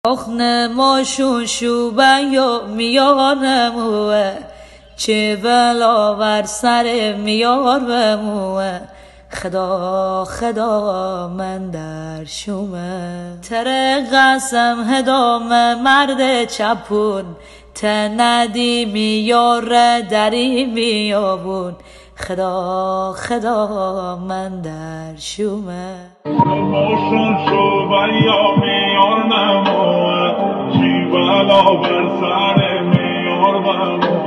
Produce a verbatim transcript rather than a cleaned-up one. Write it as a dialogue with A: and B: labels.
A: آخ نماشون شوبن یا میانموه چه بلا بر سر میار بموه خدا خدا من در شومه تره قسم هدام مرد چپون تندی میار دری میابون خدا خدا من در شومه
B: نماشون شوبن یا میار نموه چی بلا بر سر میار بموه